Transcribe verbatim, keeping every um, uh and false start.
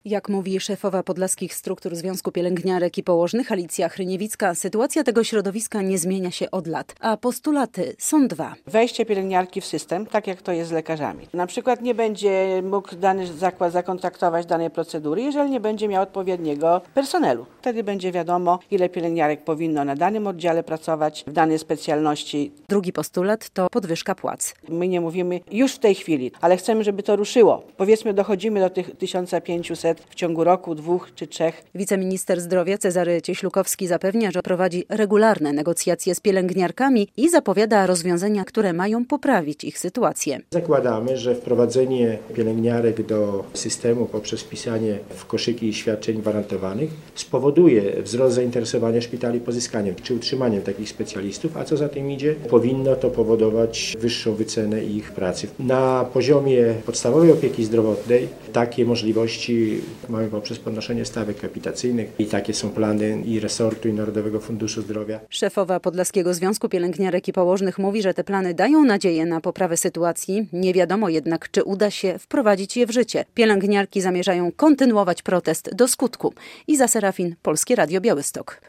Jak mówi szefowa Podlaskich Struktur Związku Pielęgniarek i Położnych Alicja Hryniewicka, sytuacja tego środowiska nie zmienia się od lat, a postulaty są dwa. Wejście pielęgniarki w system, tak jak to jest z lekarzami. Na przykład nie będzie mógł dany zakład zakontraktować danej procedury, jeżeli nie będzie miał odpowiedniego personelu. Wtedy będzie wiadomo, ile pielęgniarek powinno na danym oddziale pracować, w danej specjalności. Drugi postulat to podwyżka płac. My nie mówimy już w tej chwili, ale chcemy, żeby to ruszyło. Powiedzmy, dochodzimy do tych tysiąc pięćset w ciągu roku, dwóch czy trzech. Wiceminister zdrowia Cezary Cieślukowski zapewnia, że prowadzi regularne negocjacje z pielęgniarkami i zapowiada rozwiązania, które mają poprawić ich sytuację. Zakładamy, że wprowadzenie pielęgniarek do systemu poprzez wpisanie w koszyki świadczeń gwarantowanych spowoduje wzrost zainteresowania szpitali pozyskaniem czy utrzymaniem takich specjalistów, a co za tym idzie, powinno to powodować wyższą wycenę ich pracy. Na poziomie podstawowej opieki zdrowotnej takie możliwości mamy poprzez podnoszenie stawek kapitacyjnych i takie są plany i resortu, i Narodowego Funduszu Zdrowia. Szefowa Podlaskiego Związku Pielęgniarek i Położnych mówi, że te plany dają nadzieję na poprawę sytuacji. Nie wiadomo jednak, czy uda się wprowadzić je w życie. Pielęgniarki zamierzają kontynuować protest do skutku. Iza Serafin, Polskie Radio Białystok.